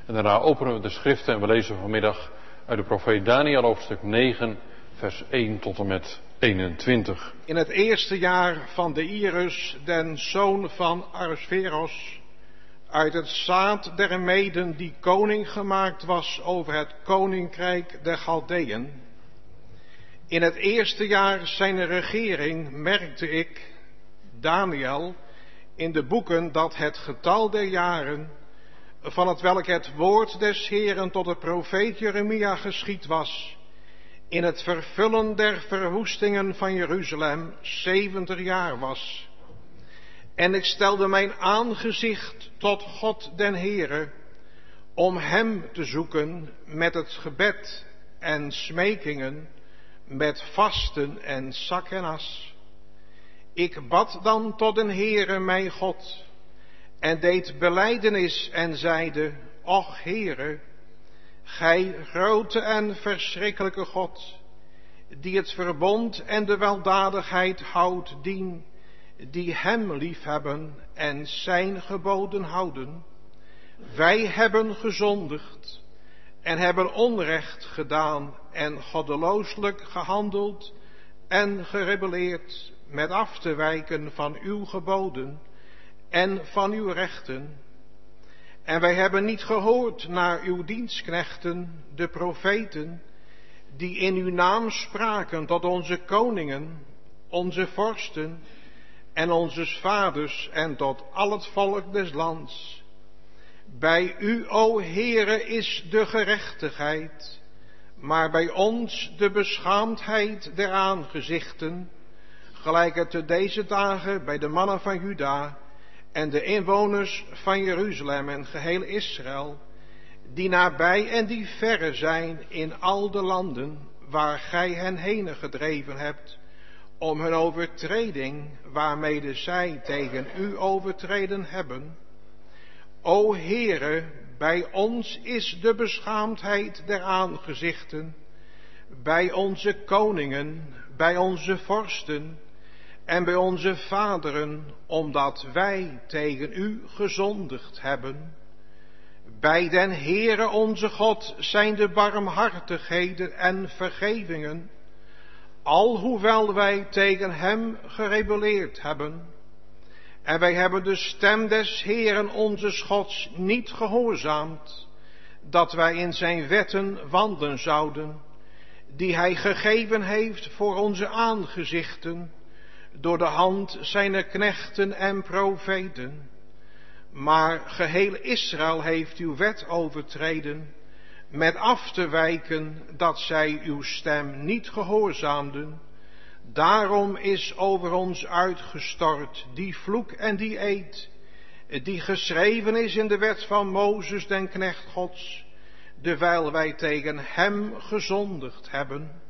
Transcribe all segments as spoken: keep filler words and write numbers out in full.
En daarna openen we de schriften en we lezen vanmiddag uit de profeet Daniël hoofdstuk negen, vers één tot en met eenentwintig. In het eerste jaar van de Irus, den zoon van Ahasveros, uit het zaad der Meden, die koning gemaakt was over het koninkrijk der Chaldeeën. In het eerste jaar zijn regering merkte ik, Daniël, in de boeken dat het getal der jaren, van het welk het woord des Heeren tot de profeet Jeremia geschied was, in het vervullen der verwoestingen van Jeruzalem zeventig jaar was. En ik stelde mijn aangezicht tot God den Heere, om hem te zoeken met het gebed en smekingen, met vasten en zak en as. Ik bad dan tot den Heere mijn God, en deed belijdenis en zeide, Och Heere, Gij grote en verschrikkelijke God, die het verbond en de weldadigheid houdt dien, die hem liefhebben en zijn geboden houden. Wij hebben gezondigd en hebben onrecht gedaan en goddelooselijk gehandeld en gerebelleerd met af te wijken van uw geboden en van uw rechten. En wij hebben niet gehoord naar uw dienstknechten, de profeten, die in uw naam spraken tot onze koningen, onze vorsten en onze vaders en tot al het volk des lands. Bij u, o Heere, is de gerechtigheid, maar bij ons de beschaamdheid der aangezichten, gelijk het te deze dagen bij de mannen van Juda en de inwoners van Jeruzalem en geheel Israël, die nabij en die verre zijn in al de landen waar gij hen heen gedreven hebt, om hun overtreding, waarmede zij tegen u overtreden hebben. O Heere, bij ons is de beschaamdheid der aangezichten, bij onze koningen, bij onze vorsten en bij onze vaderen, omdat wij tegen u gezondigd hebben. Bij den Heere onze God zijn de barmhartigheden en vergevingen, alhoewel wij tegen hem gerebelleerd hebben. En wij hebben de stem des Heeren onze Gods niet gehoorzaamd, dat wij in zijn wetten wandelen zouden, die hij gegeven heeft voor onze aangezichten, door de hand zijner knechten en profeten. Maar geheel Israël heeft uw wet overtreden, met af te wijken dat zij uw stem niet gehoorzaamden. Daarom is over ons uitgestort die vloek en die eed, die geschreven is in de wet van Mozes den knecht Gods, dewijl wij tegen hem gezondigd hebben.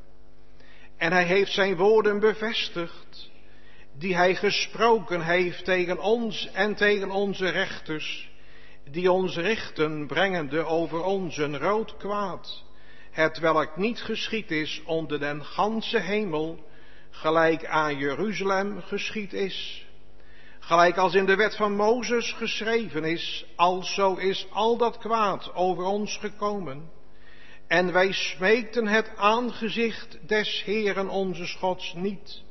En hij heeft zijn woorden bevestigd, die hij gesproken heeft tegen ons en tegen onze rechters, die ons richten, brengende over ons een rood kwaad, hetwelk niet geschied is onder den ganse hemel, gelijk aan Jeruzalem geschied is. Gelijk als in de wet van Mozes geschreven is, alzo is al dat kwaad over ons gekomen. En wij smeekten het aangezicht des Heeren onze Gods niet,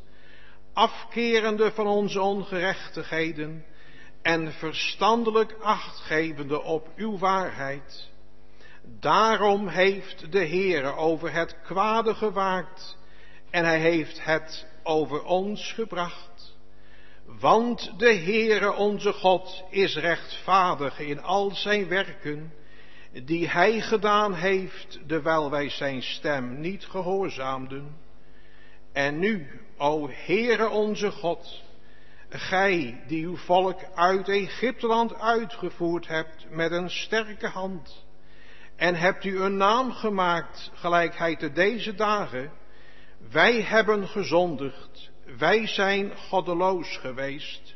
afkerende van onze ongerechtigheden en verstandelijk achtgevende op uw waarheid. Daarom heeft de Heere over het kwade gewaakt en hij heeft het over ons gebracht. Want de Heere onze God is rechtvaardig in al zijn werken, die hij gedaan heeft, terwijl wij zijn stem niet gehoorzaamden. En nu, o Heere onze God, gij die uw volk uit Egypteland uitgevoerd hebt met een sterke hand, en hebt u een naam gemaakt, gelijk hij te deze dagen. Wij hebben gezondigd, wij zijn goddeloos geweest.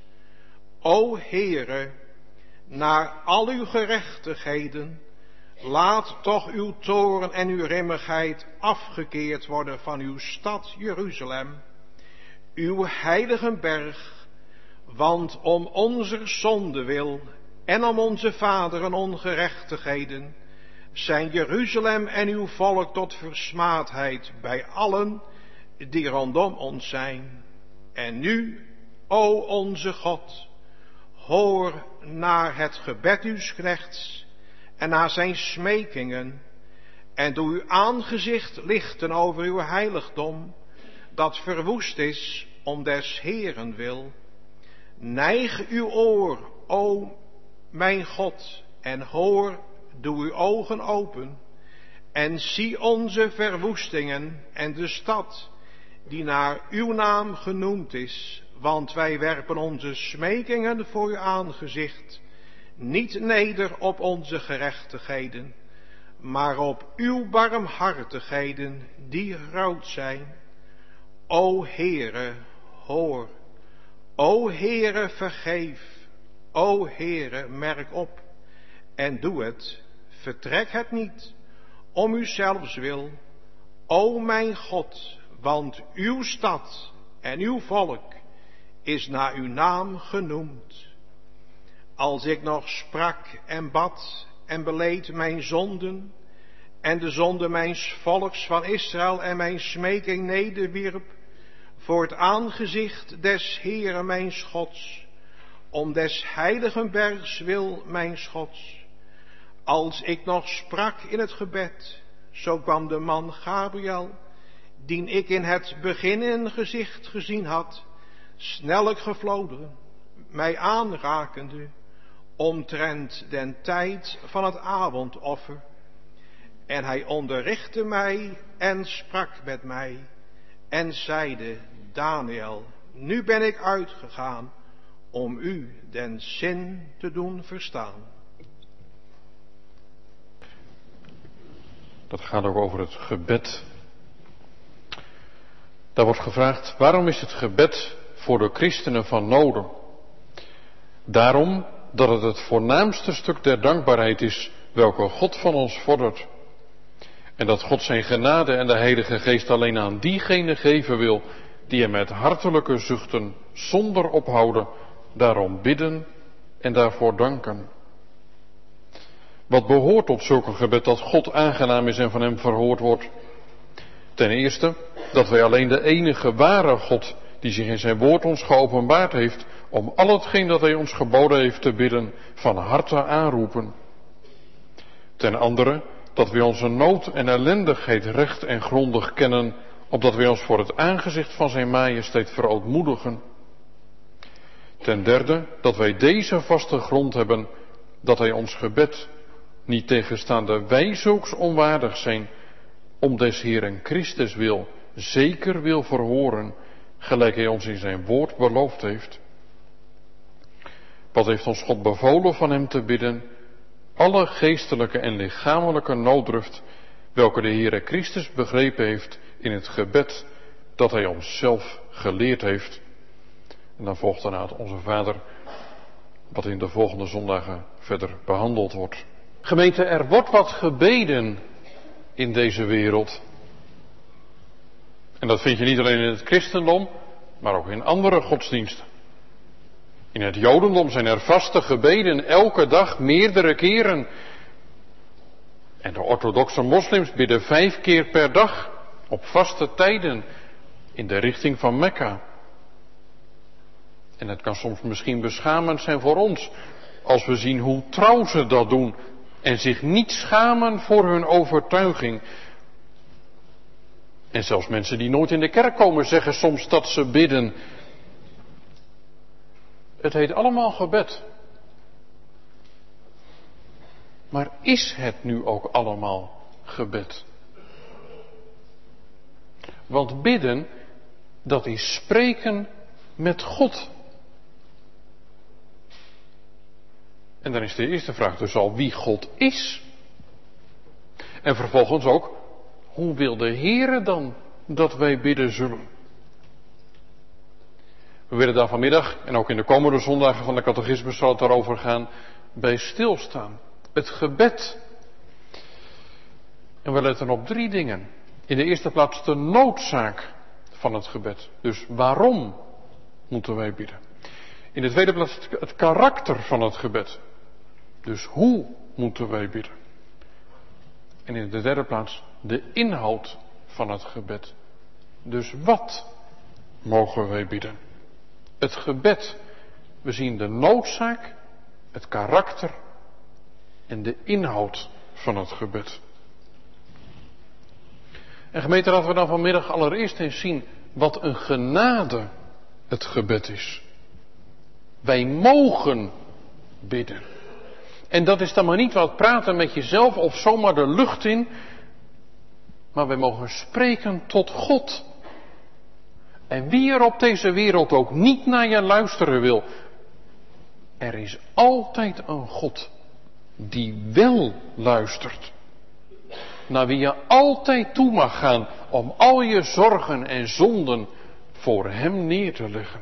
O Heere, naar al uw gerechtigheden, laat toch uw toorn en uw rimmigheid afgekeerd worden van uw stad Jeruzalem, uw heilige berg, want om onze zonde wil en om onze vaderen ongerechtigheden, zijn Jeruzalem en uw volk tot versmaadheid bij allen die rondom ons zijn. En nu, o onze God, hoor naar het gebed uws knechts en naar zijn smekingen, en doe uw aangezicht lichten over uw heiligdom, dat verwoest is om des Heeren wil. Neig uw oor, o mijn God, en hoor, doe uw ogen open, en zie onze verwoestingen en de stad, die naar uw naam genoemd is, want wij werpen onze smekingen voor uw aangezicht, niet neder op onze gerechtigheden, maar op uw barmhartigheden, die groot zijn. O Heere, hoor. O Heere, vergeef. O Heere, merk op en doe het. Vertrek het niet, om uzelfs wil. O mijn God, want uw stad en uw volk is naar uw naam genoemd. Als ik nog sprak en bad en beleed mijn zonden en de zonde mijns volks van Israël en mijn smeking nederwierp voor het aangezicht des Heere mijns Gods, om des heiligen bergs wil mijns Gods. Als ik nog sprak in het gebed, zo kwam de man Gabriel, dien ik in het begin in gezicht gezien had, snellijk gevloden, mij aanrakende, omtrent den tijd van het avondoffer. En hij onderrichtte mij en sprak met mij en zeide, Daniel, nu ben ik uitgegaan om u den zin te doen verstaan. Dat gaat ook over het gebed. Daar wordt gevraagd, waarom is het gebed voor de christenen van noden? Daarom dat het het voornaamste stuk der dankbaarheid is, welke God van ons vordert. En dat God zijn genade en de Heilige Geest alleen aan diegenen geven wil, die hem met hartelijke zuchten, zonder ophouden, daarom bidden en daarvoor danken. Wat behoort tot zulk een gebed dat God aangenaam is en van hem verhoord wordt? Ten eerste, dat wij alleen de enige ware God, die zich in zijn woord ons geopenbaard heeft, om al hetgeen dat hij ons geboden heeft te bidden, van harte aanroepen. Ten andere, dat wij onze nood en ellendigheid recht en grondig kennen, opdat wij ons voor het aangezicht van zijn majesteit verootmoedigen. Ten derde, dat wij deze vaste grond hebben, dat hij ons gebed, niet tegenstaande wij zulks onwaardig zijn, om des Heeren Christus wil, zeker wil verhoren, gelijk hij ons in zijn woord beloofd heeft. Wat heeft ons God bevolen van hem te bidden? Alle geestelijke en lichamelijke nooddruft, welke de Heere Christus begrepen heeft in het gebed dat hij ons zelf geleerd heeft. En dan volgt daarna het Onze Vader, wat in de volgende zondagen verder behandeld wordt. Gemeente, er wordt wat gebeden in deze wereld. En dat vind je niet alleen in het christendom, maar ook in andere godsdiensten. In het jodendom zijn er vaste gebeden elke dag, meerdere keren. En de orthodoxe moslims bidden vijf keer per dag op vaste tijden in de richting van Mekka. En het kan soms misschien beschamend zijn voor ons als we zien hoe trouw ze dat doen en zich niet schamen voor hun overtuiging. En zelfs mensen die nooit in de kerk komen zeggen soms dat ze bidden. Het heet allemaal gebed. Maar is het nu ook allemaal gebed? Want bidden, dat is spreken met God. En dan is de eerste vraag dus al wie God is. En vervolgens ook, hoe wil de Heere dan dat wij bidden zullen? We willen daar vanmiddag, en ook in de komende zondagen van de catechismus zal het daarover gaan, bij stilstaan. Het gebed. En we letten op drie dingen. In de eerste plaats de noodzaak van het gebed. Dus waarom moeten wij bidden? In de tweede plaats het karakter van het gebed. Dus hoe moeten wij bidden? En in de derde plaats de inhoud van het gebed. Dus wat mogen wij bidden? Het gebed, we zien de noodzaak, het karakter en de inhoud van het gebed. En gemeente, laten we dan vanmiddag allereerst eens zien wat een genade het gebed is. Wij mogen bidden. En dat is dan maar niet wat praten met jezelf of zomaar de lucht in. Maar wij mogen spreken tot God. En wie er op deze wereld ook niet naar je luisteren wil. Er is altijd een God die wel luistert. Naar wie je altijd toe mag gaan om al je zorgen en zonden voor hem neer te leggen.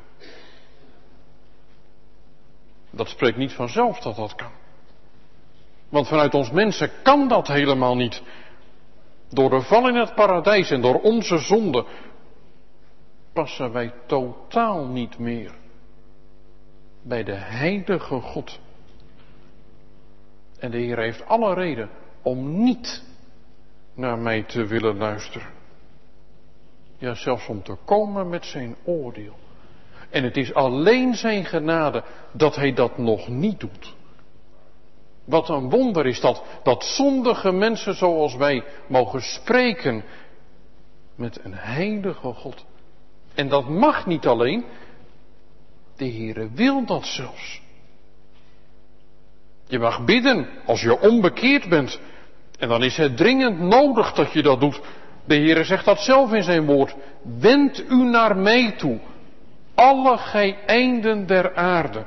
Dat spreekt niet vanzelf dat dat kan. Want vanuit ons mensen kan dat helemaal niet. Door de val in het paradijs en door onze zonde passen wij totaal niet meer bij de heilige God. En de Heer heeft alle reden om niet naar mij te willen luisteren. Ja, zelfs om te komen met zijn oordeel. En het is alleen zijn genade dat hij dat nog niet doet. Wat een wonder is dat, dat zondige mensen zoals wij mogen spreken met een heilige God. En dat mag niet alleen, de Heere wil dat zelfs. Je mag bidden als je onbekeerd bent. En dan is het dringend nodig dat je dat doet. De Heere zegt dat zelf in zijn woord. Wend u naar mij toe, alle gij einden der aarde.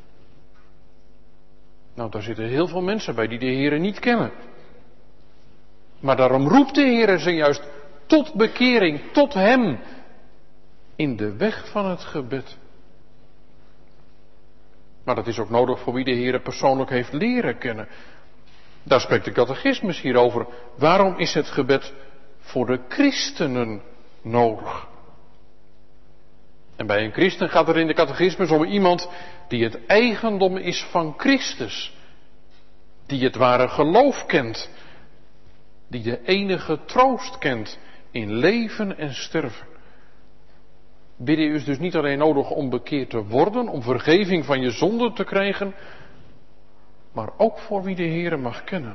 Nou, daar zitten heel veel mensen bij die de Heere niet kennen. Maar daarom roept de Heere ze juist tot bekering, tot hem, in de weg van het gebed. Maar dat is ook nodig voor wie de Heere persoonlijk heeft leren kennen. Daar spreekt de catechismus hier over. Waarom is het gebed voor de christenen nodig? En bij een christen gaat er in de catechismus om iemand die het eigendom is van Christus. Die het ware geloof kent. Die de enige troost kent in leven en sterven. Bidden is dus niet alleen nodig om bekeerd te worden, om vergeving van je zonde te krijgen, maar ook voor wie de Heere mag kennen.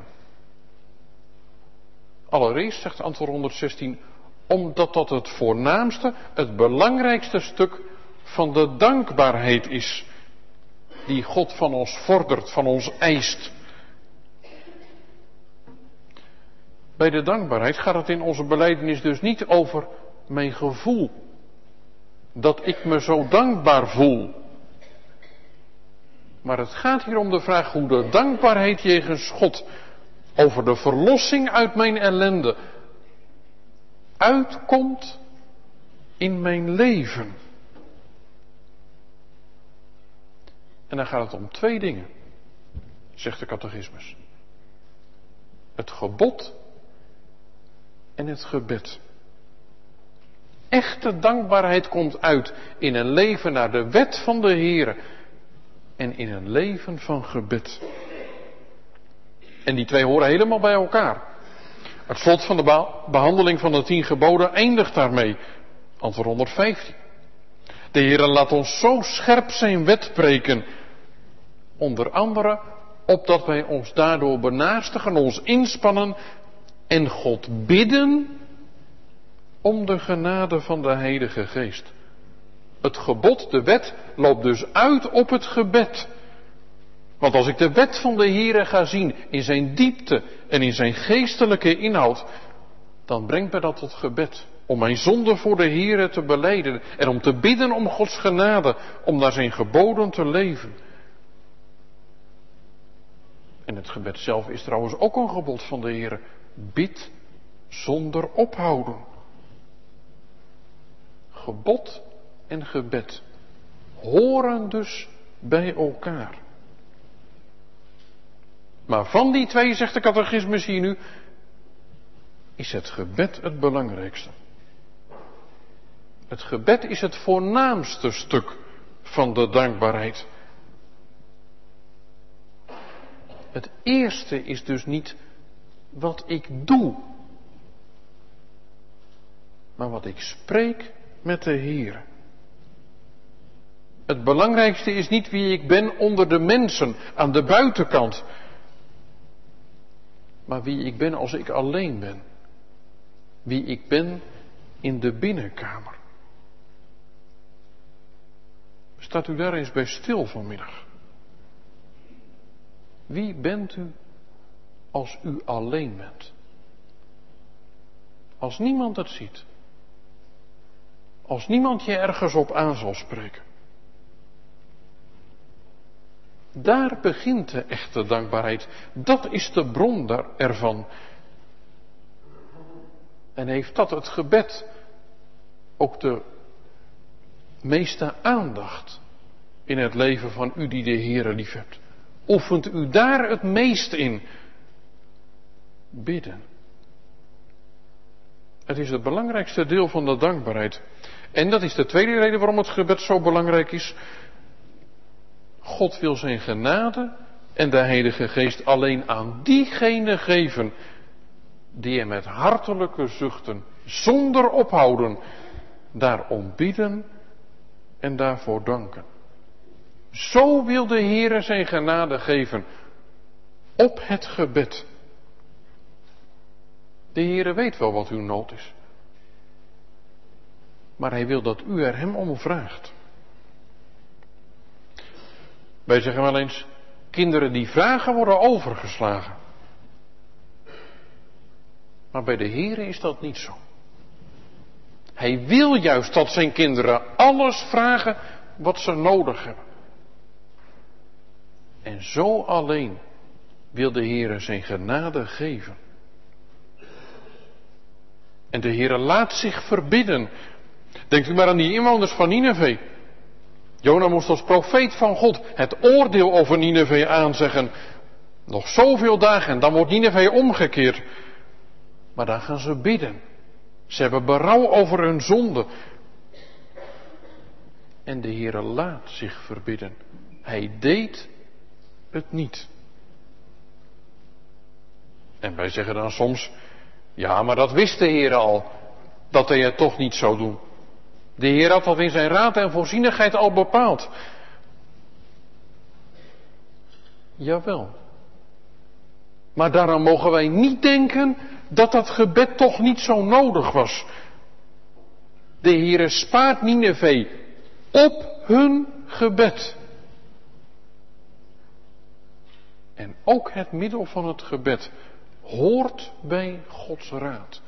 Allereerst, zegt antwoord honderdzestien, omdat dat het voornaamste, het belangrijkste stuk van de dankbaarheid is, die God van ons vordert, van ons eist. Bij de dankbaarheid gaat het in onze belijdenis dus niet over mijn gevoel, dat ik me zo dankbaar voel. Maar het gaat hier om de vraag hoe de dankbaarheid jegens God over de verlossing uit mijn ellende uitkomt in mijn leven. En dan gaat het om twee dingen, zegt de catechismus. Het gebod en het gebed. Echte dankbaarheid komt uit in een leven naar de wet van de Heere en in een leven van gebed. En die twee horen helemaal bij elkaar. Het slot van de behandeling van de tien geboden eindigt daarmee. Antwoord honderdvijftien. De Heere laat ons zo scherp zijn wet preken. Onder andere opdat wij ons daardoor benaastigen, ons inspannen en God bidden om de genade van de Heilige Geest. Het gebod, de wet, loopt dus uit op het gebed. Want als ik de wet van de Heere ga zien in zijn diepte en in zijn geestelijke inhoud, dan brengt mij dat tot gebed. Om mijn zonde voor de Heere te belijden en om te bidden om Gods genade, om naar zijn geboden te leven. En het gebed zelf is trouwens ook een gebod van de Heere. Bid zonder ophouden. Gebod en gebed horen dus bij elkaar. Maar van die twee, zegt de catechismus hier nu, is het gebed het belangrijkste. Het gebed is het voornaamste stuk van de dankbaarheid. Het eerste is dus niet wat ik doe, maar wat ik spreek met de Heer. Het belangrijkste is niet wie ik ben onder de mensen, aan de buitenkant, maar wie ik ben als ik alleen ben. Wie ik ben in de binnenkamer. Staat u daar eens bij stil vanmiddag? Wie bent u als u alleen bent? Als niemand het ziet. Als niemand je ergens op aan zal spreken. Daar begint de echte dankbaarheid. Dat is de bron daar, ervan. En heeft dat het gebed ook de meeste aandacht in het leven van u die de Heere lief hebt? Oefent u daar het meest in? Bidden. Het is het belangrijkste deel van de dankbaarheid. En dat is de tweede reden waarom het gebed zo belangrijk is. God wil zijn genade en de Heilige Geest alleen aan diegenen geven die hem met hartelijke zuchten, zonder ophouden, daarom bidden en daarvoor danken. Zo wil de Heere zijn genade geven op het gebed. De Heere weet wel wat uw nood is. Maar hij wil dat u er hem om vraagt. Wij zeggen wel eens, kinderen die vragen worden overgeslagen. Maar bij de Heere is dat niet zo. Hij wil juist dat zijn kinderen alles vragen wat ze nodig hebben. En zo alleen wil de Heere zijn genade geven. En de Heere laat zich verbidden. Denkt u maar aan die inwoners van Nineve. Jona moest als profeet van God het oordeel over Nineve aanzeggen. Nog zoveel dagen en dan wordt Nineve omgekeerd. Maar dan gaan ze bidden. Ze hebben berouw over hun zonde. En de Heere laat zich verbidden. Hij deed het niet. En wij zeggen dan soms, ja, maar dat wist de Heere al, dat hij het toch niet zou doen. De Heer had dat in zijn raad en voorzienigheid al bepaald. Jawel. Maar daarom mogen wij niet denken dat dat gebed toch niet zo nodig was. De Heere spaart Nineve op hun gebed. En ook het middel van het gebed hoort bij Gods raad.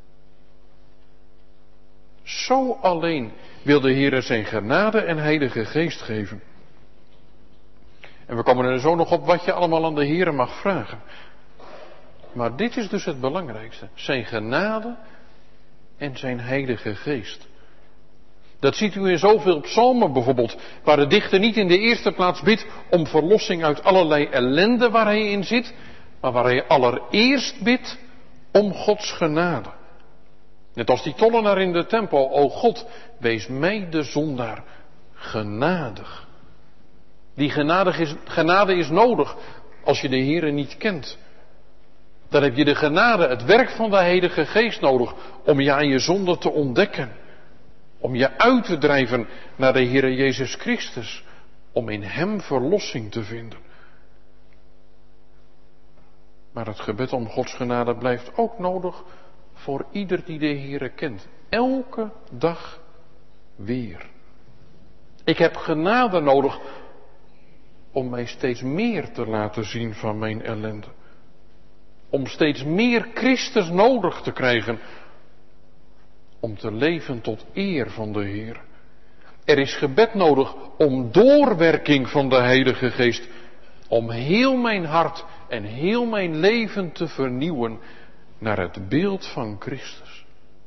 Zo alleen wil de Heere zijn genade en Heilige Geest geven. En we komen er zo nog op wat je allemaal aan de Heere mag vragen. Maar dit is dus het belangrijkste. Zijn genade en zijn Heilige Geest. Dat ziet u in zoveel psalmen bijvoorbeeld, waar de dichter niet in de eerste plaats bidt om verlossing uit allerlei ellende waar hij in zit, maar waar hij allereerst bidt om Gods genade. Net als die tollenaar in de tempel, o God, wees mij de zondaar genadig. Die genadig is, genade is nodig als je de Heere niet kent. Dan heb je de genade, het werk van de Heilige Geest nodig om je aan je zonde te ontdekken. Om je uit te drijven naar de Heere Jezus Christus. Om in Hem verlossing te vinden. Maar het gebed om Gods genade blijft ook nodig voor ieder die de Heere kent. Elke dag weer. Ik heb genade nodig om mij steeds meer te laten zien van mijn ellende. Om steeds meer Christus nodig te krijgen. Om te leven tot eer van de Heer. Er is gebed nodig om doorwerking van de Heilige Geest. Om heel mijn hart en heel mijn leven te vernieuwen naar het beeld van Christus.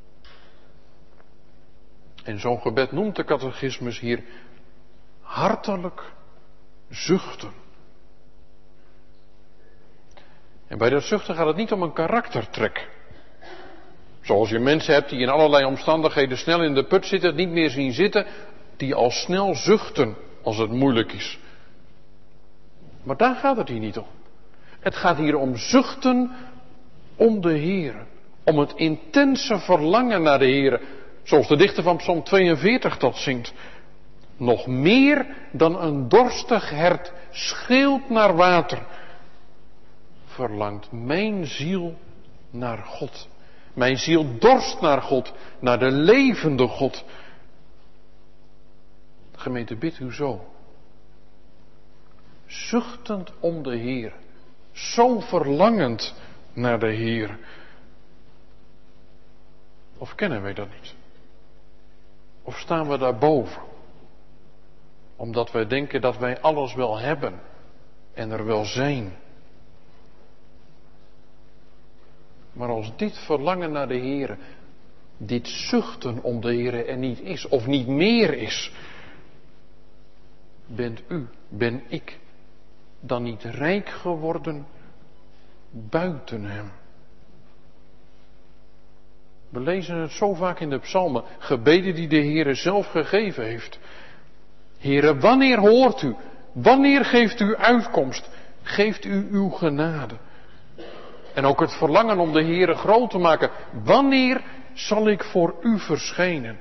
En zo'n gebed noemt de catechismus hier hartelijk zuchten. En bij dat zuchten gaat het niet om een karaktertrek. Zoals je mensen hebt die in allerlei omstandigheden snel in de put zitten, het niet meer zien zitten, die al snel zuchten als het moeilijk is. Maar daar gaat het hier niet om. Het gaat hier om zuchten om de Heere. Om het intense verlangen naar de Heere. Zoals de dichter van Psalm tweeënveertig dat zingt. Nog meer dan een dorstig hert schreeuwt naar water, verlangt mijn ziel naar God. Mijn ziel dorst naar God, naar de levende God. Gemeente, bid u zo. Zuchtend om de Heer. Zo verlangend naar de Heer. Of kennen wij dat niet? Of staan we daarboven? Omdat wij denken dat wij alles wel hebben en er wel zijn. Maar als dit verlangen naar de Heer, dit zuchten om de Heer er niet is of niet meer is, bent u, ben ik dan niet rijk geworden buiten Hem? We lezen het zo vaak in de psalmen, gebeden die de Heer zelf gegeven heeft. Heere, wanneer hoort u? Wanneer geeft u uitkomst? Geeft u uw genade? En ook het verlangen om de Heere groot te maken. Wanneer zal ik voor u verschijnen?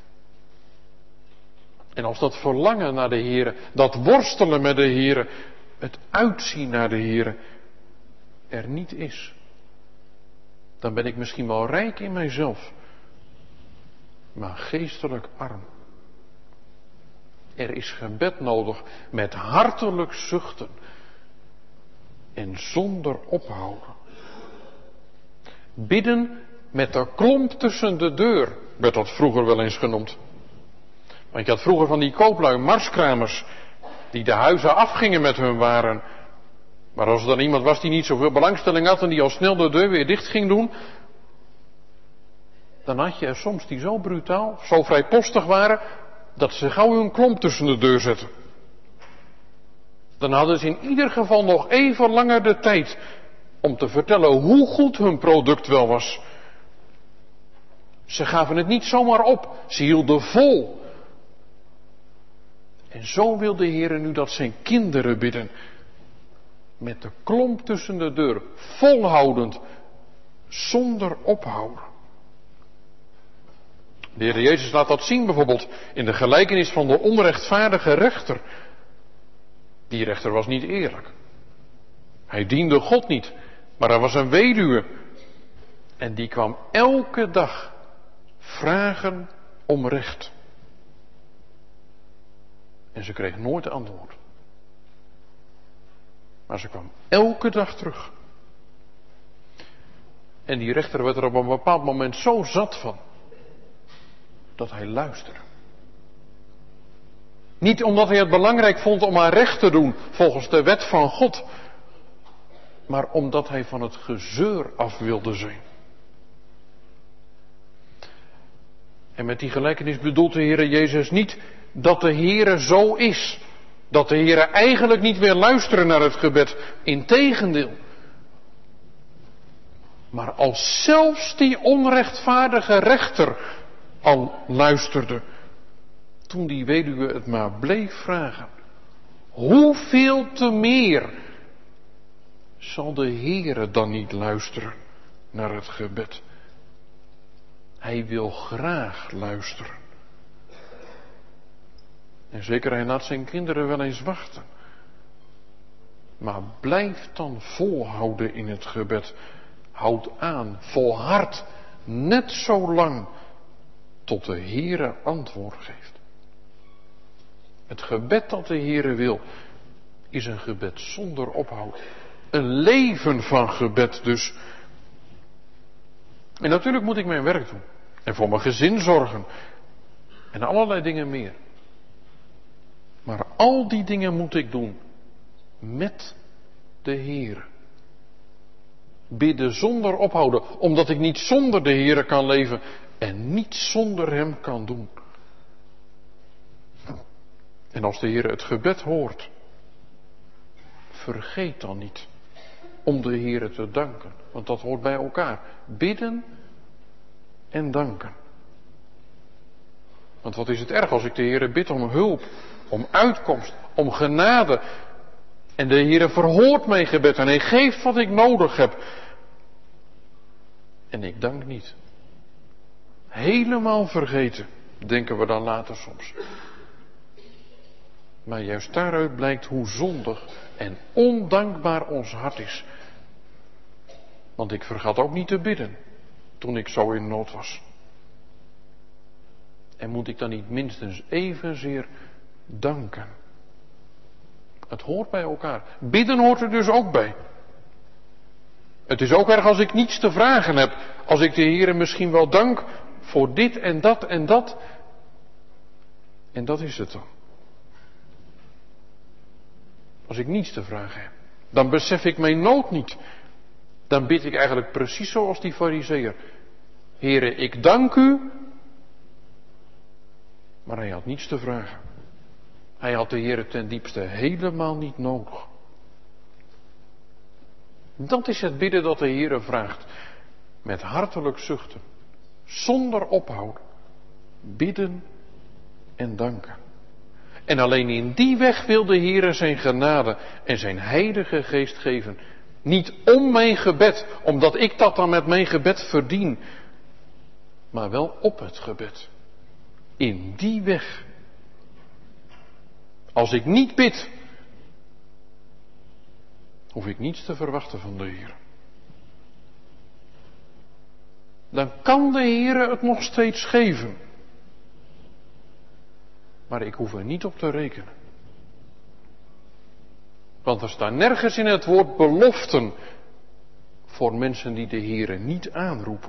En als dat verlangen naar de Heere, dat worstelen met de Heere, het uitzien naar de Heere er niet is, dan ben ik misschien wel rijk in mijzelf, maar geestelijk arm. Er is gebed nodig met hartelijk zuchten en zonder ophouden. Bidden met de klomp tussen de deur, werd dat vroeger wel eens genoemd. Want je had vroeger van die kooplui, marskramers, die de huizen afgingen met hun waren. Maar als er dan iemand was die niet zoveel belangstelling had en die al snel de deur weer dicht ging doen, dan had je er soms die zo brutaal, zo vrijpostig waren, dat ze gauw hun klomp tussen de deur zetten. Dan hadden ze in ieder geval nog even langer de tijd om te vertellen hoe goed hun product wel was. Ze gaven het niet zomaar op, ze hielden vol. En zo wil de Heer nu dat zijn kinderen bidden. Met de klomp tussen de deur, volhoudend, zonder ophouden. De Heer Jezus laat dat zien bijvoorbeeld in de gelijkenis van de onrechtvaardige rechter. Die rechter was niet eerlijk. Hij diende God niet, maar er was een weduwe. En die kwam elke dag vragen om recht. En ze kreeg nooit antwoord. Maar ze kwam elke dag terug. En die rechter werd er op een bepaald moment zo zat van, dat hij luisterde. Niet omdat hij het belangrijk vond om haar recht te doen volgens de wet van God, maar omdat hij van het gezeur af wilde zijn. En met die gelijkenis bedoelt de Heere Jezus niet dat de Heere zo is. Dat de Heere eigenlijk niet wil luisteren naar het gebed. Integendeel. Maar als zelfs die onrechtvaardige rechter al luisterde, toen die weduwe het maar bleef vragen, hoeveel te meer zal de Heere dan niet luisteren naar het gebed? Hij wil graag luisteren. En zeker, hij laat zijn kinderen wel eens wachten. Maar blijf dan volhouden in het gebed. Houd aan, volhard, net zo lang tot de Heere antwoord geeft. Het gebed dat de Heere wil, is een gebed zonder ophouden. Een leven van gebed dus. En natuurlijk moet ik mijn werk doen. En voor mijn gezin zorgen. En allerlei dingen meer. Maar al die dingen moet ik doen met de Heere. Bidden zonder ophouden, omdat ik niet zonder de Heere kan leven en niet zonder Hem kan doen. En als de Heere het gebed hoort, vergeet dan niet om de Heere te danken, want dat hoort bij elkaar. Bidden en danken. Want wat is het erg als ik de Heere bid om hulp, om uitkomst, om genade, En de Heere verhoort mijn gebed en hij geeft wat ik nodig heb. En ik dank niet. Helemaal vergeten, denken we dan later soms. Maar juist daaruit blijkt hoe zondig en ondankbaar ons hart is. Want ik vergat ook niet te bidden toen ik zo in nood was. En moet ik dan niet minstens evenzeer danken? Het hoort bij elkaar. Bidden hoort er dus ook bij. Het is ook erg als ik niets te vragen heb. Als ik de Heere misschien wel dank voor dit en dat en dat. En dat is het dan. Als ik niets te vragen heb. Dan besef ik mijn nood niet. Dan bid ik eigenlijk precies zoals die Farizeeër. Heere, ik dank u. Maar hij had niets te vragen. Hij had de Heere ten diepste helemaal niet nodig. Dat is het bidden dat de Heere vraagt. Met hartelijk zuchten. Zonder ophouden. Bidden en danken. En alleen in die weg wil de Heere zijn genade en zijn heilige geest geven. Niet om mijn gebed, omdat ik dat dan met mijn gebed verdien. Maar wel op het gebed. In die weg. Als ik niet bid, hoef ik niets te verwachten van de Heer. Dan kan de Heer het nog steeds geven. Maar ik hoef er niet op te rekenen. Want er staan nergens in het woord beloften voor mensen die de Heer niet aanroepen.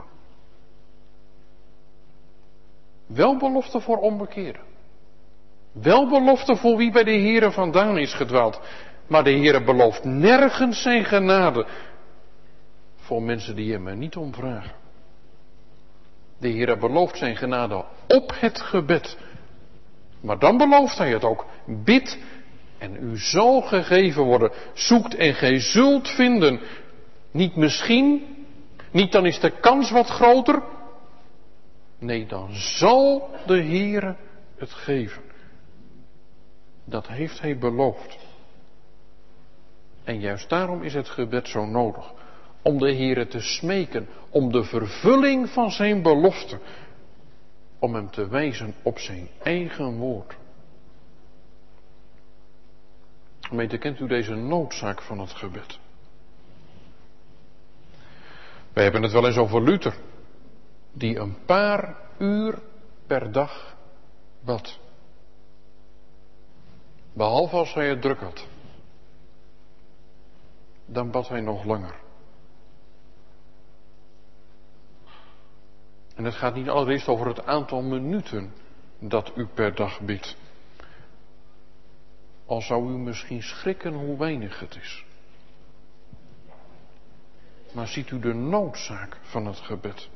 Wel belofte voor onbekeerden. Wel belofte voor wie bij de Heere vandaan is gedwaald. Maar de Heere belooft nergens zijn genade voor mensen die hem er niet om vragen. De Heere belooft zijn genade op het gebed. Maar dan belooft hij het ook. Bid en u zal gegeven worden. Zoekt en gij zult vinden. Niet misschien. Niet dan is de kans wat groter. Nee, dan zal de Heere het geven. Dat heeft hij beloofd. En juist daarom is het gebed zo nodig. Om de Heere te smeken. Om de vervulling van zijn belofte. Om hem te wijzen op zijn eigen woord. Gemeente, kent u deze noodzaak van het gebed? Wij hebben het wel eens over Luther. Die een paar uur per dag bad. Behalve als hij het druk had. Dan bad hij nog langer. En het gaat niet allereerst over het aantal minuten dat u per dag bidt. Al zou u misschien schrikken hoe weinig het is. Maar ziet u de noodzaak van het gebed?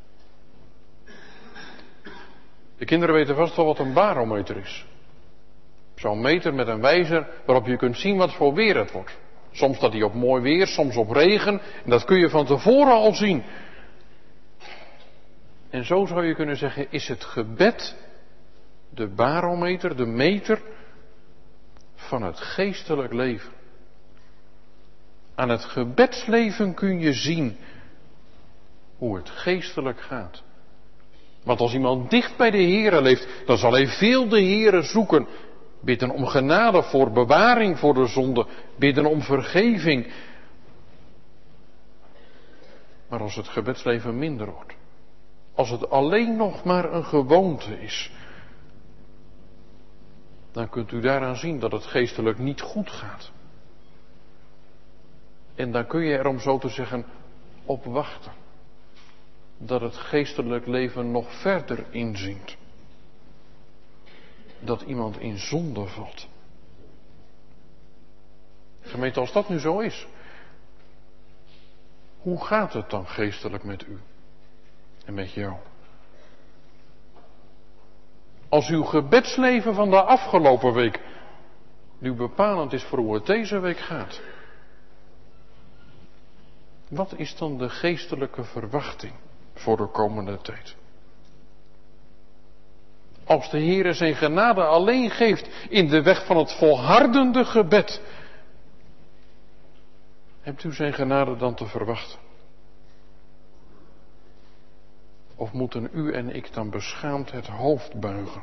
De kinderen weten vast wel wat een barometer is. Zo'n meter met een wijzer waarop je kunt zien wat voor weer het wordt. Soms staat hij op mooi weer, soms op regen. En dat kun je van tevoren al zien. En zo zou je kunnen zeggen, is het gebed de barometer, de meter van het geestelijk leven. Aan het gebedsleven kun je zien hoe het geestelijk gaat. Want als iemand dicht bij de Heere leeft, dan zal hij veel de Heere zoeken. Bidden om genade voor bewaring voor de zonde. Bidden om vergeving. Maar als het gebedsleven minder wordt. Als het alleen nog maar een gewoonte is. Dan kunt u daaraan zien dat het geestelijk niet goed gaat. En dan kun je er, om zo te zeggen, op wachten. Dat het geestelijk leven nog verder inzinkt. Dat iemand in zonde valt. Gemeente, als dat nu zo is. Hoe gaat het dan geestelijk met u? En met jou? Als uw gebedsleven van de afgelopen week nu bepalend is voor hoe het deze week gaat. Wat is dan de geestelijke verwachting voor de komende tijd? Als de Heere zijn genade alleen geeft in de weg van het volhardende gebed, Hebt u zijn genade dan te verwachten? Of moeten u en ik dan beschaamd het hoofd buigen?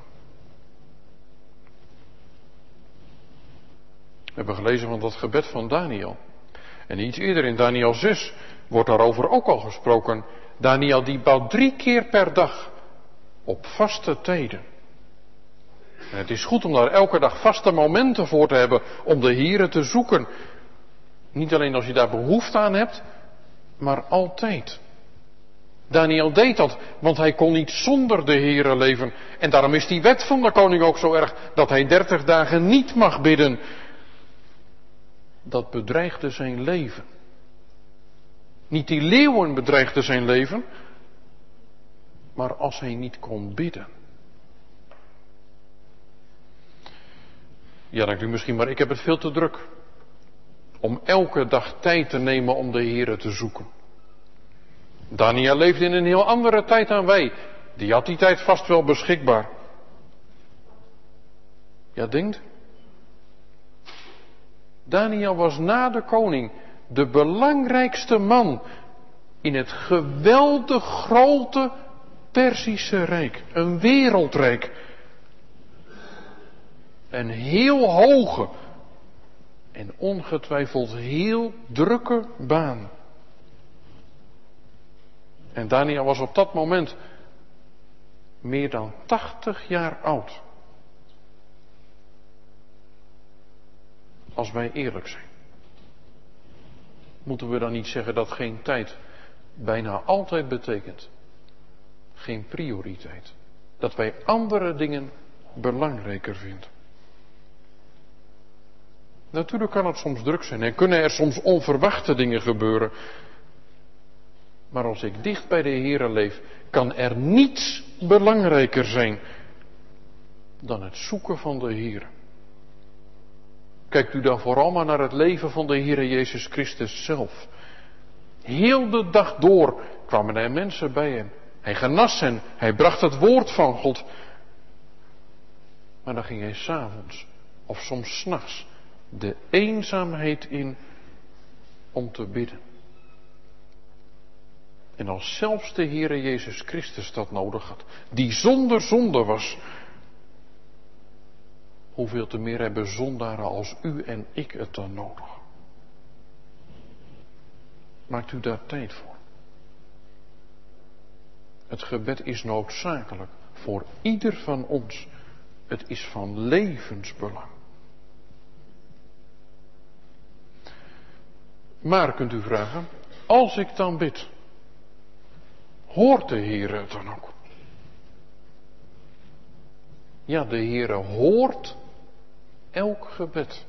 We hebben gelezen van dat gebed van Daniel. En iets eerder in Daniel zes wordt daarover ook al gesproken. Daniel die bouwt drie keer per dag op vaste tijden. En het is goed om daar elke dag vaste momenten voor te hebben om de Here te zoeken. Niet alleen als je daar behoefte aan hebt, maar altijd. Daniel deed dat, want hij kon niet zonder de Here leven. En daarom is die wet van de koning ook zo erg dat hij dertig dagen niet mag bidden. Dat bedreigde zijn leven. Niet die leeuwen bedreigden zijn leven, maar als hij niet kon bidden. Ja, denkt u misschien, maar ik heb het veel te druk om elke dag tijd te nemen om de Here te zoeken. Daniel leefde in een heel andere tijd dan wij. Die had die tijd vast wel beschikbaar. Ja, denkt? Daniel was na de koning de belangrijkste man in het geweldig grote Perzische Rijk. Een wereldrijk. Een heel hoge en ongetwijfeld heel drukke baan. En Daniel was op dat moment meer dan tachtig jaar oud. Als wij eerlijk zijn. Moeten we dan niet zeggen dat geen tijd bijna altijd betekent geen prioriteit? Dat wij andere dingen belangrijker vinden. Natuurlijk kan het soms druk zijn en kunnen er soms onverwachte dingen gebeuren. Maar als ik dicht bij de Here leef, kan er niets belangrijker zijn dan het zoeken van de Here. Kijkt u dan vooral maar naar het leven van de Heere Jezus Christus zelf. Heel de dag door kwamen er mensen bij hem. Hij genas hen, hij bracht het woord van God. Maar dan ging hij 's avonds of soms 's nachts de eenzaamheid in om te bidden. En als zelfs de Heere Jezus Christus dat nodig had, die zonder zonde was, hoeveel te meer hebben zondaren als u en ik het dan nodig? Maakt u daar tijd voor? Het gebed is noodzakelijk voor ieder van ons. Het is van levensbelang. Maar kunt u vragen, als ik dan bid, hoort de Heere het dan ook? Ja, de Heere hoort elk gebed.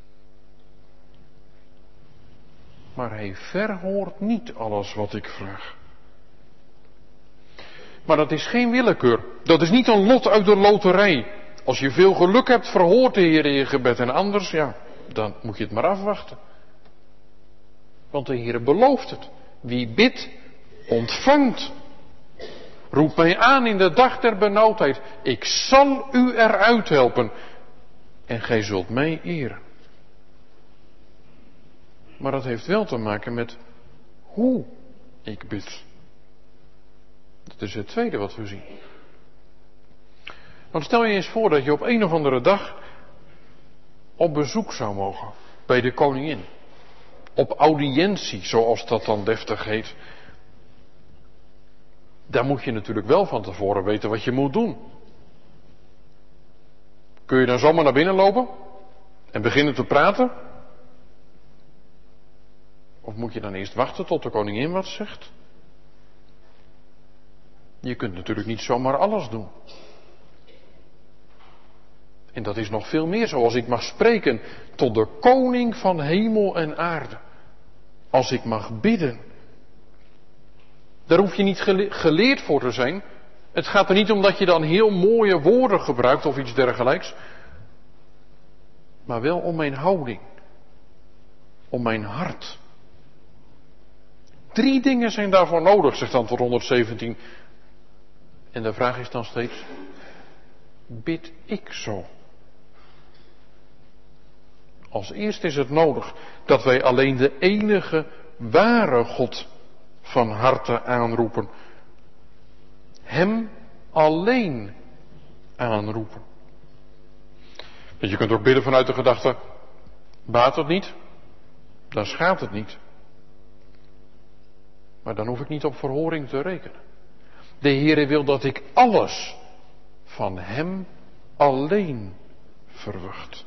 Maar hij verhoort niet alles wat ik vraag. Maar dat is geen willekeur. Dat is niet een lot uit de loterij. Als je veel geluk hebt, verhoort de Heer je gebed. En anders, ja, dan moet je het maar afwachten. Want de Heer belooft het. Wie bidt, ontvangt. Roep mij aan in de dag der benauwdheid. Ik zal u eruit helpen. En gij zult mij eren. Maar dat heeft wel te maken met hoe ik bid. Dat is het tweede wat we zien. Want stel je eens voor dat je op een of andere dag op bezoek zou mogen bij de koningin. Op audiëntie, zoals dat dan deftig heet. Daar moet je natuurlijk wel van tevoren weten wat je moet doen. Kun je dan zomaar naar binnen lopen en beginnen te praten? Of moet je dan eerst wachten tot de koningin wat zegt? Je kunt natuurlijk niet zomaar alles doen. En dat is nog veel meer zo. Als ik mag spreken tot de koning van hemel en aarde. Als ik mag bidden. Daar hoef je niet geleerd voor te zijn. Het gaat er niet om dat je dan heel mooie woorden gebruikt of iets dergelijks. Maar wel om mijn houding. Om mijn hart. Drie dingen zijn daarvoor nodig, zegt antwoord honderdzeventien. En de vraag is dan steeds, bid ik zo? Als eerst is het nodig dat wij alleen de enige ware God van harte aanroepen. Hem alleen aanroepen. En je kunt ook bidden vanuit de gedachte, baat het niet, dan schaadt het niet. Maar dan hoef ik niet op verhoring te rekenen. De Heere wil dat ik alles van Hem alleen verwacht.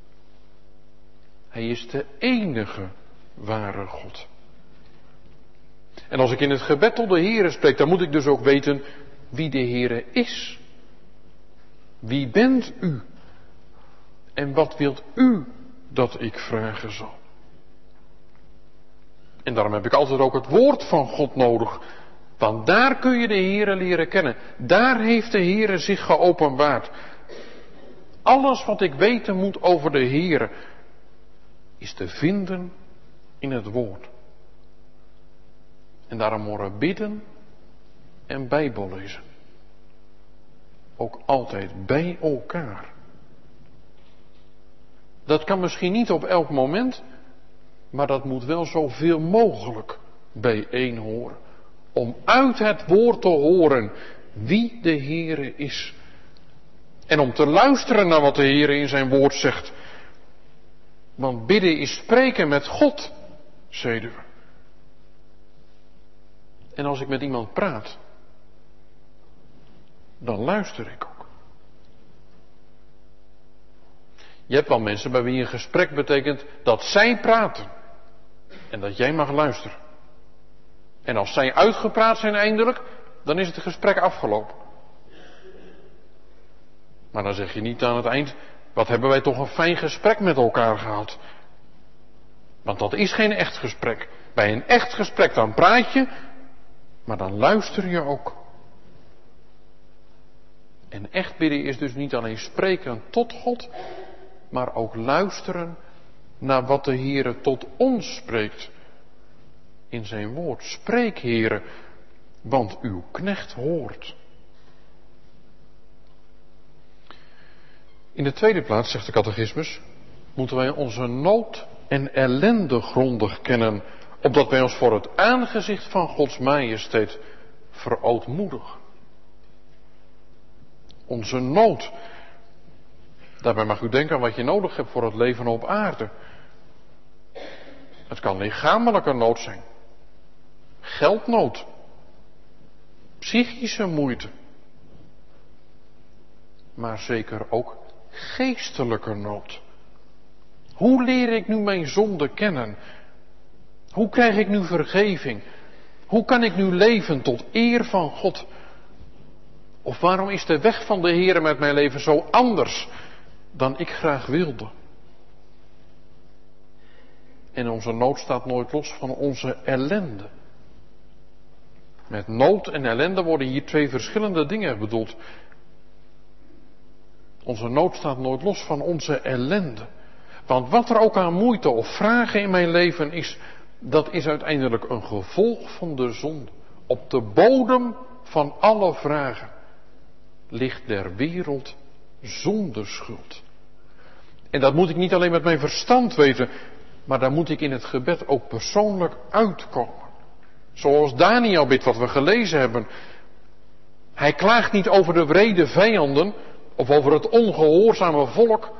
Hij is de enige ware God. En als ik in het gebed tot de Heere spreek, dan moet ik dus ook weten wie de Heere is. Wie bent u? En wat wilt u dat ik vragen zal? En daarom heb ik altijd ook het woord van God nodig. Want daar kun je de Heere leren kennen. Daar heeft de Heere zich geopenbaard. Alles wat ik weten moet over de Heere is te vinden in het woord. En daarom horen bidden en Bijbel lezen ook altijd bij elkaar. Dat kan misschien niet op elk moment, maar dat moet wel zoveel mogelijk bijeen horen. Om uit het woord te horen wie de Heere is. En om te luisteren naar wat de Heere in zijn woord zegt. Want bidden is spreken met God, zeiden we. En als ik met iemand praat, dan luister ik ook. Je hebt wel mensen bij wie een gesprek betekent dat zij praten. En dat jij mag luisteren. En als zij uitgepraat zijn eindelijk, dan is het gesprek afgelopen. Maar dan zeg je niet aan het eind, wat hebben wij toch een fijn gesprek met elkaar gehad. Want dat is geen echt gesprek. Bij een echt gesprek dan praat je, maar dan luister je ook. En echt bidden is dus niet alleen spreken tot God, maar ook luisteren naar wat de Heere tot ons spreekt. In zijn woord, spreek Heere, want uw knecht hoort. In de tweede plaats, zegt de catechismus, moeten wij onze nood en ellende grondig kennen, opdat wij ons voor het aangezicht van Gods majesteit verootmoedigen. Onze nood. Daarbij mag u denken aan wat je nodig hebt voor het leven op aarde. Het kan lichamelijke nood zijn. Geldnood. Psychische moeite. Maar zeker ook geestelijke nood. Hoe leer ik nu mijn zonde kennen? Hoe krijg ik nu vergeving? Hoe kan ik nu leven tot eer van God? Of waarom is de weg van de Heere met mijn leven zo anders dan ik graag wilde? En onze nood staat nooit los van onze ellende. Met nood en ellende worden hier twee verschillende dingen bedoeld. Onze nood staat nooit los van onze ellende. Want wat er ook aan moeite of vragen in mijn leven is, dat is uiteindelijk een gevolg van de zonde. Op de bodem van alle vragen ligt der wereld zondeschuld. En dat moet ik niet alleen met mijn verstand weten, maar daar moet ik in het gebed ook persoonlijk uitkomen. Zoals Daniel bidt, wat we gelezen hebben. Hij klaagt niet over de wrede vijanden of over het ongehoorzame volk,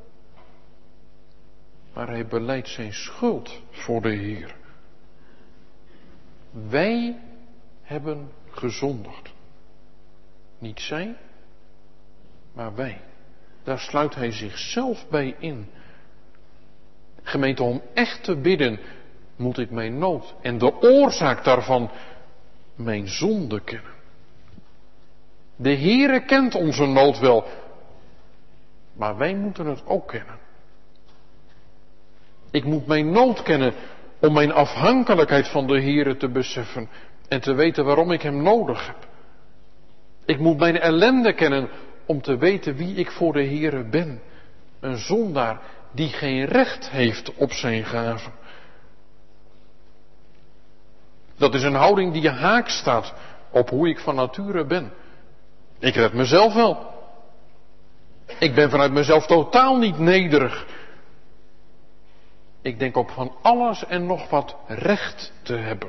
maar hij belijdt zijn schuld voor de Heer. Wij hebben gezondigd. Niet zij, maar wij. Daar sluit hij zichzelf bij in. Gemeente, om echt te bidden, moet ik mijn nood en de oorzaak daarvan, mijn zonde kennen. De Heere kent onze nood wel, maar wij moeten het ook kennen. Ik moet mijn nood kennen om mijn afhankelijkheid van de Heere te beseffen en te weten waarom ik hem nodig heb. Ik moet mijn ellende kennen om te weten wie ik voor de Heere ben. Een zondaar die geen recht heeft op zijn gaven. Dat is een houding die haak staat op hoe ik van nature ben. Ik red mezelf wel. Ik ben vanuit mezelf totaal niet nederig. Ik denk op van alles en nog wat recht te hebben.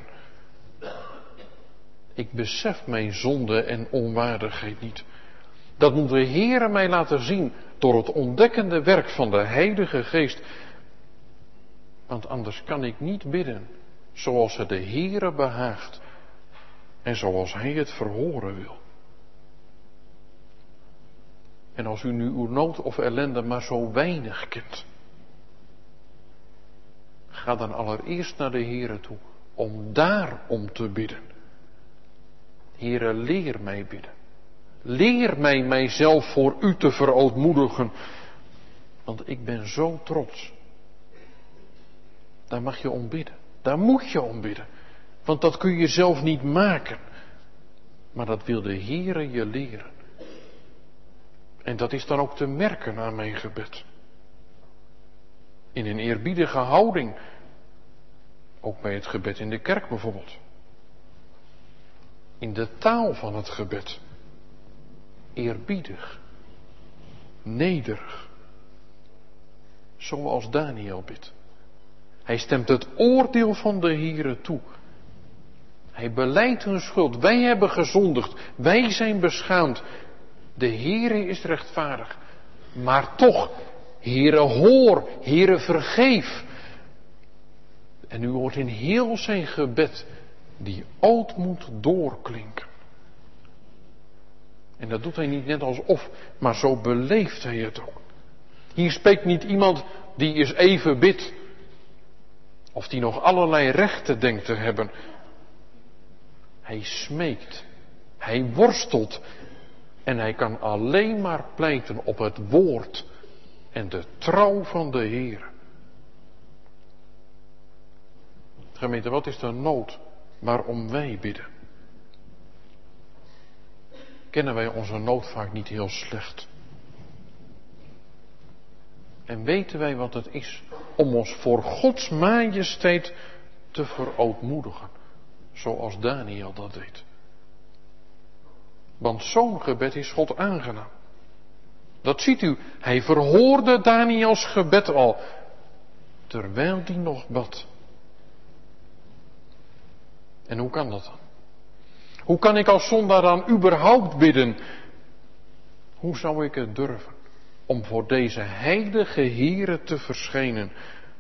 Ik besef mijn zonde en onwaardigheid niet. Dat moet de Heere mij laten zien door het ontdekkende werk van de Heilige Geest. Want anders kan ik niet bidden zoals het de Heere behaagt en zoals Hij het verhoren wil. En als u nu uw nood of ellende maar zo weinig kent, ga dan allereerst naar de Heere toe om daarom te bidden. Heere, leer mij bidden. Leer mij mijzelf voor u te verootmoedigen, want ik ben zo trots. Daar mag je om bidden. Daar moet je om bidden. Want dat kun je zelf niet maken. Maar dat wil de Heere je leren. En dat is dan ook te merken aan mijn gebed. In een eerbiedige houding. Ook bij het gebed in de kerk bijvoorbeeld. In de taal van het gebed. Eerbiedig. Nederig. Zoals Daniel bidt. Hij stemt het oordeel van de Heere toe. Hij belijdt hun schuld. Wij hebben gezondigd. Wij zijn beschaamd. De Heere is rechtvaardig. Maar toch, Heere, hoor. Heere, vergeef. En u hoort in heel zijn gebed die ootmoed doorklinken. En dat doet hij niet net alsof, maar zo beleeft hij het ook. Hier spreekt niet iemand die eens even bidt. Of die nog allerlei rechten denkt te hebben. Hij smeekt. Hij worstelt. En hij kan alleen maar pleiten op het woord en de trouw van de Heer. Gemeente, wat is de nood waarom wij bidden? Kennen wij onze nood vaak niet heel slecht? En weten wij wat het is om ons voor Gods majesteit te verootmoedigen, zoals Daniel dat deed? Want zo'n gebed is God aangenaam. Dat ziet u, hij verhoorde Daniels gebed al, terwijl die nog bad. En hoe kan dat dan? Hoe kan ik als zondaar dan überhaupt bidden? Hoe zou ik het durven om voor deze heilige Heere te verschijnen?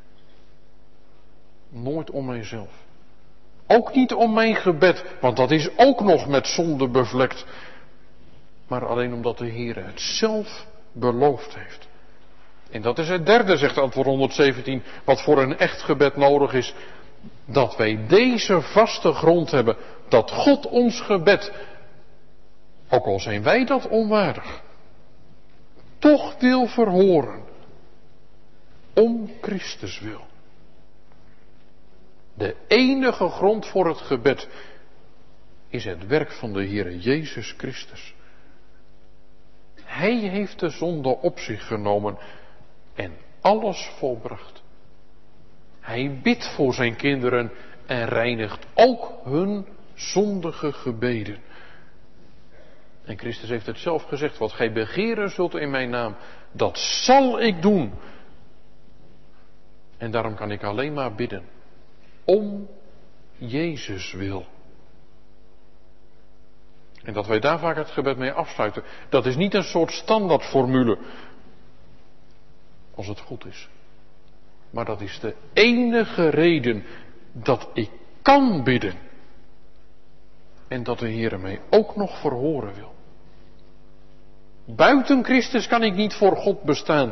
Nooit om mijzelf. Ook niet om mijn gebed, want dat is ook nog met zonde bevlekt. Maar alleen omdat de Heere het zelf beloofd heeft. En dat is het derde, zegt antwoord honderdzeventien, wat voor een echt gebed nodig is. Dat wij deze vaste grond hebben, dat God ons gebed, ook al zijn wij dat onwaardig, toch wil verhoren. Om Christus wil. De enige grond voor het gebed is het werk van de Heere Jezus Christus. Hij heeft de zonde op zich genomen en alles volbracht. Hij bidt voor zijn kinderen en reinigt ook hun zondige gebeden. En Christus heeft het zelf gezegd, wat gij begeren zult in mijn naam, dat zal ik doen. En daarom kan ik alleen maar bidden. Om Jezus wil. En dat wij daar vaak het gebed mee afsluiten, dat is niet een soort standaardformule. Als het goed is. Maar dat is de enige reden dat ik kan bidden. En dat de Heere mij ook nog verhoren wil. Buiten Christus kan ik niet voor God bestaan.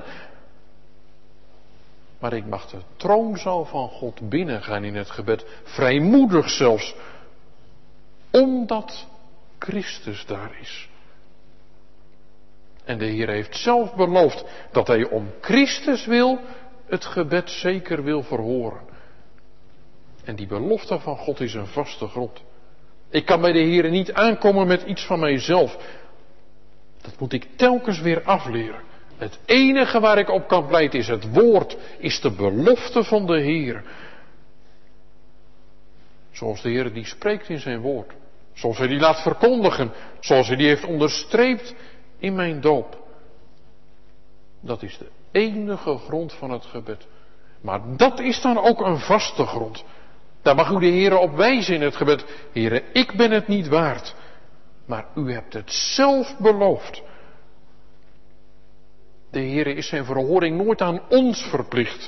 Maar ik mag de troonzaal van God binnengaan in het gebed. Vrijmoedig zelfs. Omdat Christus daar is. En de Heer heeft zelf beloofd dat hij om Christus wil het gebed zeker wil verhoren. En die belofte van God is een vaste grond. Ik kan bij de Heer niet aankomen met iets van mijzelf. Dat moet ik telkens weer afleren. Het enige waar ik op kan pleiten is het woord, is de belofte van de Heer. Zoals de Heer die spreekt in zijn woord. Zoals hij die laat verkondigen. Zoals hij die heeft onderstreept in mijn doop. Dat is de enige grond van het gebed. Maar dat is dan ook een vaste grond. Daar mag u de Heere op wijzen in het gebed. Heere, ik ben het niet waard. Maar u hebt het zelf beloofd. De Heere is zijn verhoring nooit aan ons verplicht.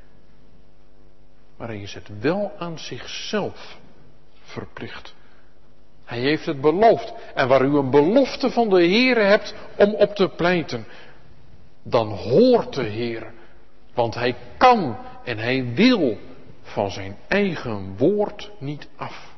Maar hij is het wel aan zichzelf verplicht. Hij heeft het beloofd. En waar u een belofte van de Heere hebt om op te pleiten, dan hoort de Heere. Want hij kan en hij wil van zijn eigen woord niet af.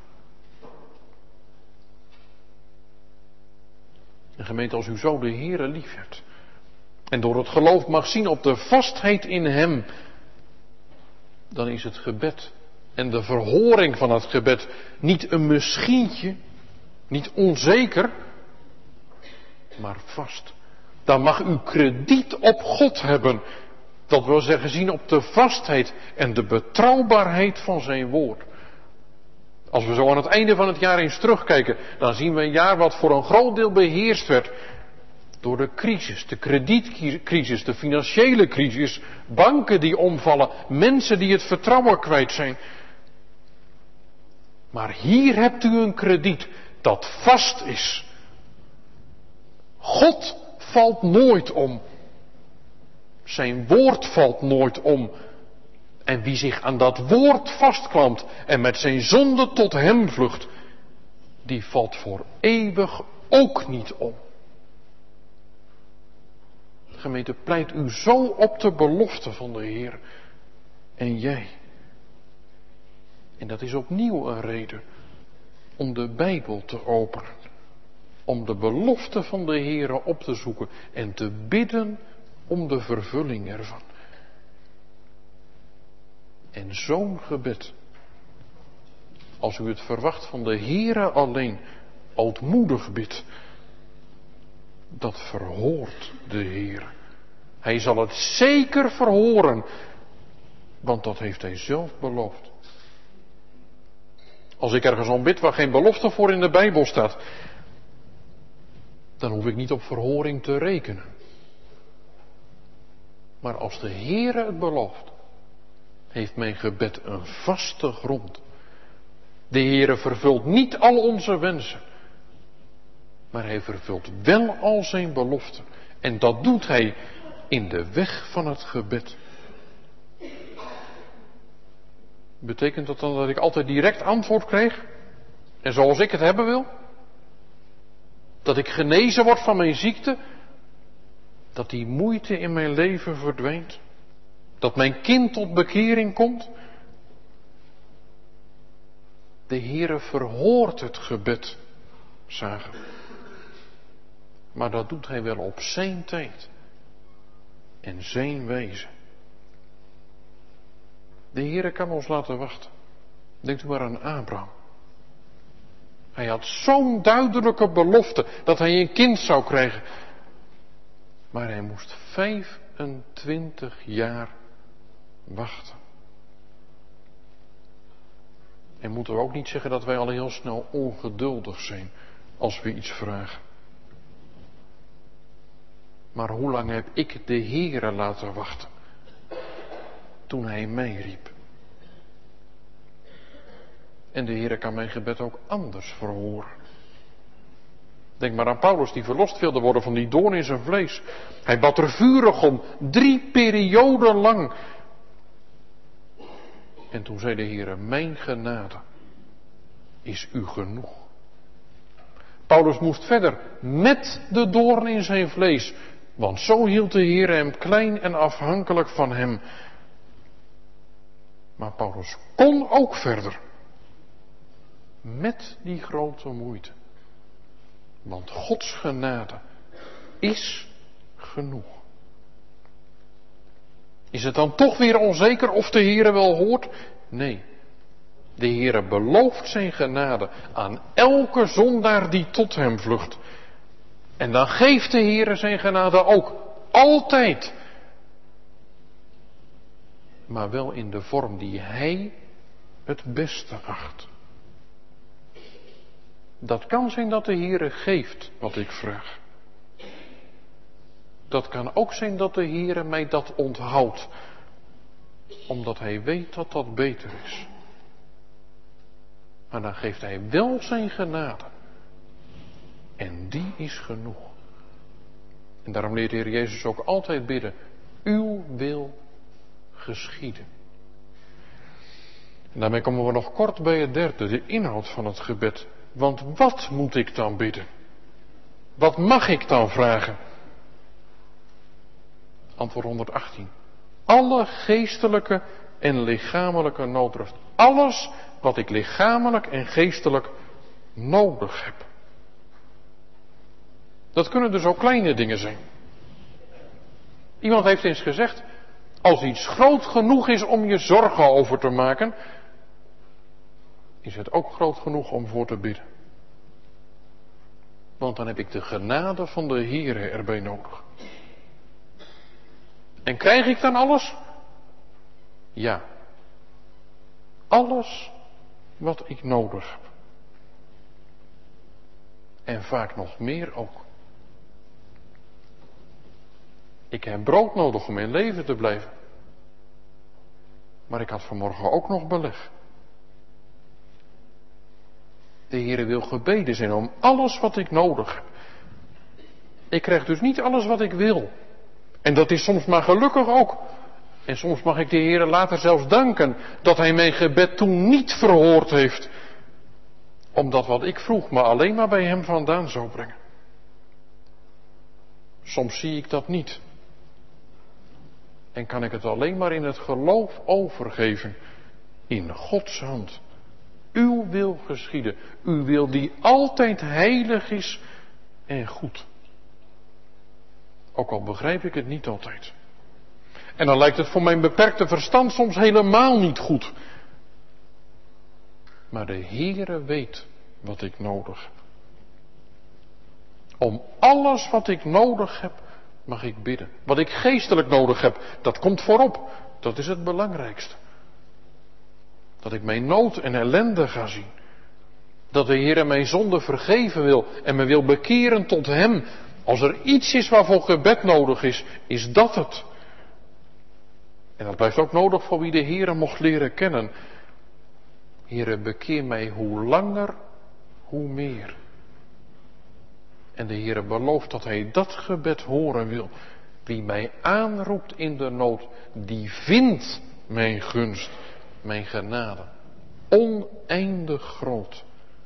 En gemeente, als u zo de Heere lief hebt en door het geloof mag zien op de vastheid in hem, dan is het gebed en de verhoring van het gebed niet een misschientje, niet onzeker, maar vast. Dan mag u krediet op God hebben. Dat wil zeggen zien op de vastheid en de betrouwbaarheid van zijn woord. Als we zo aan het einde van het jaar eens terugkijken, dan zien we een jaar wat voor een groot deel beheerst werd door de crisis, de kredietcrisis, de financiële crisis, banken die omvallen, mensen die het vertrouwen kwijt zijn. Maar hier hebt u een krediet dat vast is. God valt nooit om. Zijn woord valt nooit om. En wie zich aan dat woord vastklampt en met zijn zonde tot hem vlucht, die valt voor eeuwig ook niet om. Gemeente, pleit u zo op de belofte van de Heer. En jij. En dat is opnieuw een reden om de Bijbel te openen. Om de belofte van de Heer op te zoeken en te bidden om de vervulling ervan. En zo'n gebed, als u het verwacht van de Heere alleen, ootmoedig bidt, dat verhoort de Heer. Hij zal het zeker verhoren, want dat heeft hij zelf beloofd. Als ik ergens om bid waar geen belofte voor in de Bijbel staat, dan hoef ik niet op verhoring te rekenen. Maar als de Heere het belooft, heeft mijn gebed een vaste grond. De Heere vervult niet al onze wensen, maar hij vervult wel al zijn beloften. En dat doet hij in de weg van het gebed. Betekent dat dan dat ik altijd direct antwoord krijg? En zoals ik het hebben wil? Dat ik genezen word van mijn ziekte? Dat die moeite in mijn leven verdwijnt? Dat mijn kind tot bekering komt? De Heere verhoort het gebed, zagen. Maar dat doet hij wel op zijn tijd. En zijn wijze. De Heere kan ons laten wachten. Denkt u maar aan Abraham. Hij had zo'n duidelijke belofte dat hij een kind zou krijgen. Maar hij moest vijfentwintig jaar wachten. En moeten we ook niet zeggen dat wij al heel snel ongeduldig zijn als we iets vragen. Maar hoe lang heb ik de Heere laten wachten toen hij mij riep? En de Heere kan mijn gebed ook anders verhoren. Denk maar aan Paulus die verlost wilde worden van die doorn in zijn vlees. Hij bad er vurig om, drie perioden lang. En toen zei de Heere, mijn genade is u genoeg. Paulus moest verder met de doorn in zijn vlees, want zo hield de Heere hem klein en afhankelijk van hem. Maar Paulus kon ook verder. Met die grote moeite. Want Gods genade is genoeg. Is het dan toch weer onzeker of de Heere wel hoort? Nee. De Heere belooft zijn genade aan elke zondaar die tot hem vlucht. En dan geeft de Heere zijn genade ook. Altijd. Maar wel in de vorm die hij het beste acht. Dat kan zijn dat de Heere geeft wat ik vraag. Dat kan ook zijn dat de Heere mij dat onthoudt. omdat hij weet dat dat beter is. Maar dan geeft hij wel zijn genade. En die is genoeg. En daarom leert de Heer Jezus ook altijd bidden. Uw wil geschieden. En daarmee komen we nog kort bij het derde, de inhoud van het gebed. Want wat moet ik dan bidden? Wat mag ik dan vragen? Antwoord honderdachttien. Alle geestelijke en lichamelijke nooddruft. Alles wat ik lichamelijk en geestelijk nodig heb. Dat kunnen dus ook kleine dingen zijn. Iemand heeft eens gezegd, als iets groot genoeg is om je zorgen over te maken, is het ook groot genoeg om voor te bidden. Want dan heb ik de genade van de Heere erbij nodig. En krijg ik dan alles? Ja. Alles wat ik nodig heb. En vaak nog meer ook. Ik heb brood nodig om in leven te blijven. Maar ik had vanmorgen ook nog beleg. De Heere wil gebeden zijn om alles wat ik nodig heb. Ik krijg dus niet alles wat ik wil. En dat is soms maar gelukkig ook. En soms mag ik de Heere later zelfs danken dat Hij mijn gebed toen niet verhoord heeft. Omdat wat ik vroeg me alleen maar bij Hem vandaan zou brengen. Soms zie ik dat niet. En kan ik het alleen maar in het geloof overgeven. In Gods hand. Uw wil geschieden. Uw wil die altijd heilig is en goed. Ook al begrijp ik het niet altijd. En dan lijkt het voor mijn beperkte verstand soms helemaal niet goed. Maar de Heere weet wat ik nodig heb. Om alles wat ik nodig heb, mag ik bidden. Wat ik geestelijk nodig heb, dat komt voorop. Dat is het belangrijkste. Dat ik mijn nood en ellende ga zien. Dat de Heere mijn zonde vergeven wil en me wil bekeren tot Hem. Als er iets is waarvoor gebed nodig is, is dat het. En dat blijft ook nodig voor wie de Heere mocht leren kennen. Heere, bekeer mij hoe langer, hoe meer. En de Heere belooft dat Hij dat gebed horen wil. Wie mij aanroept in de nood, die vindt mijn gunst, mijn genade. Oneindig groot.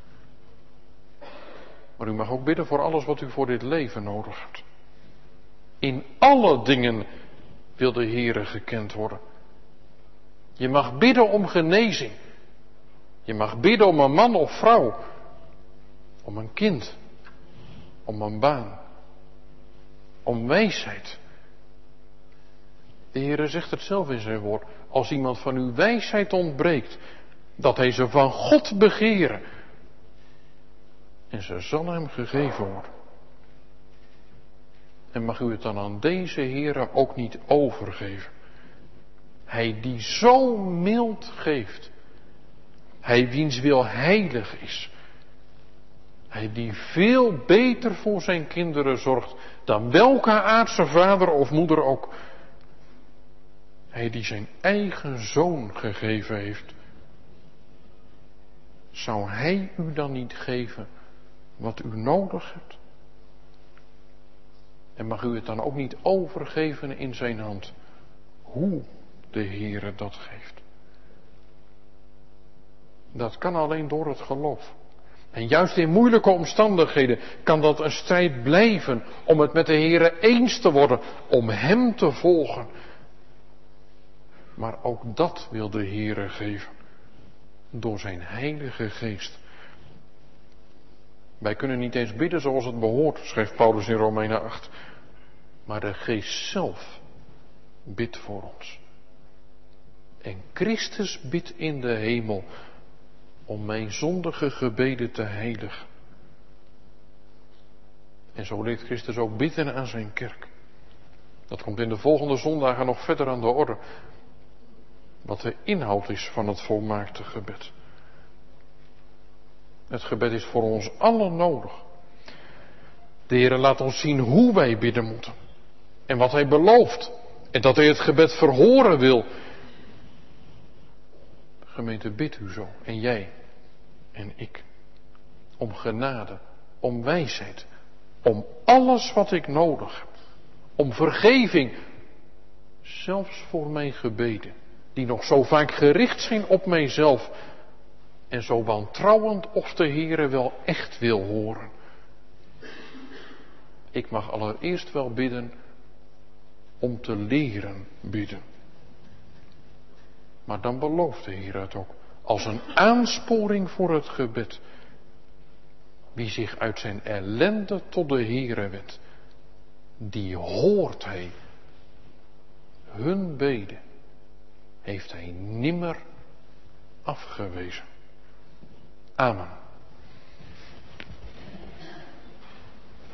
Maar u mag ook bidden voor alles wat u voor dit leven nodig hebt. In alle dingen wil de Heere gekend worden. Je mag bidden om genezing. Je mag bidden om een man of vrouw. Om een kind. Om een baan. Om wijsheid. De Heere zegt het zelf in zijn woord. Als iemand van uw wijsheid ontbreekt, dat hij ze van God begeren. En ze zal hem gegeven worden. En mag u het dan aan deze Heere ook niet overgeven. Hij die zo mild geeft. Hij wiens wil heilig is. Hij die veel beter voor zijn kinderen zorgt dan welke aardse vader of moeder ook. Hij die zijn eigen zoon gegeven heeft. Zou hij u dan niet geven wat u nodig hebt? En mag u het dan ook niet overgeven in zijn hand, hoe de Heere dat geeft? Dat kan alleen door het geloof. En juist in moeilijke omstandigheden kan dat een strijd blijven om het met de Heere eens te worden, om Hem te volgen. Maar ook dat wil de Heere geven, door zijn Heilige Geest. Wij kunnen niet eens bidden zoals het behoort, schrijft Paulus in Romeinen acht. Maar de Geest zelf bidt voor ons. En Christus bidt in de hemel om mijn zondige gebeden te heiligen. En zo leert Christus ook bidden aan zijn kerk. Dat komt in de volgende zondagen nog verder aan de orde. Wat de inhoud is van het volmaakte gebed. Het gebed is voor ons allen nodig. De Heere laat ons zien hoe wij bidden moeten. En wat Hij belooft. En dat Hij het gebed verhoren wil. Gemeente, bid u zo. En jij en ik. Om genade, om wijsheid, om alles wat ik nodig heb. Om vergeving, zelfs voor mijn gebeden, die nog zo vaak gericht zijn op mijzelf en zo wantrouwend of de Heere wel echt wil horen. Ik mag allereerst wel bidden om te leren bidden. Maar dan belooft de Heer het ook als een aansporing voor het gebed. Wie zich uit zijn ellende tot de Heere wendt, die hoort hij. Hun beden heeft hij nimmer afgewezen. Amen.